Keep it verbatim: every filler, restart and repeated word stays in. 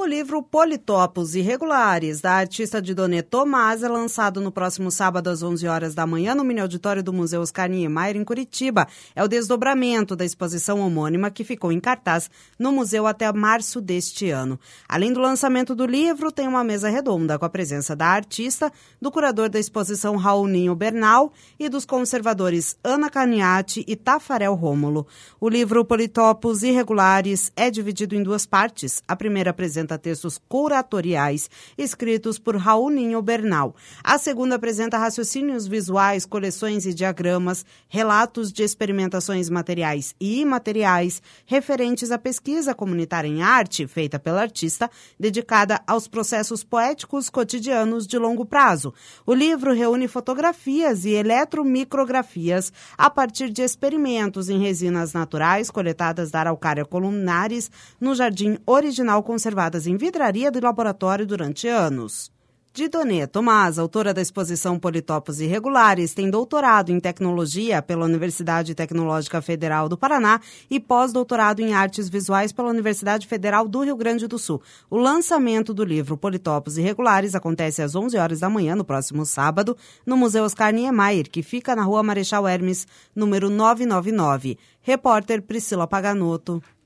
O livro Politopos Irregulares, da artista Didonê Tomás, é lançado no próximo sábado às onze horas da manhã no mini auditório do Museu Oscar Niemeyer, em Curitiba. É o desdobramento da exposição homônima que ficou em cartaz no museu até março deste ano. Além do lançamento do livro, tem uma mesa redonda com a presença da artista, do curador da exposição Raul Ninho Bernal e dos conservadores Ana Caniati e Tafarel Rômulo. O livro Politopos Irregulares é dividido em duas partes. A primeira apresenta textos curatoriais escritos por Raul Ninho Bernal. A segunda apresenta raciocínios visuais, coleções e diagramas, relatos de experimentações materiais e imateriais referentes à pesquisa comunitária em arte feita pela artista, dedicada aos processos poéticos cotidianos de longo prazo. O livro reúne fotografias e eletromicrografias a partir de experimentos em resinas naturais coletadas da Araucária columnares no Jardim Original conservado em vidraria do laboratório durante anos. Didonê Tomás, autora da exposição Politopos Irregulares, tem doutorado em tecnologia pela Universidade Tecnológica Federal do Paraná e pós-doutorado em artes visuais pela Universidade Federal do Rio Grande do Sul. O lançamento do livro Politopos Irregulares acontece às onze horas da manhã, no próximo sábado, no Museu Oscar Niemeyer, que fica na Rua Marechal Hermes, número novecentos e noventa e nove. Repórter Priscila Paganotto.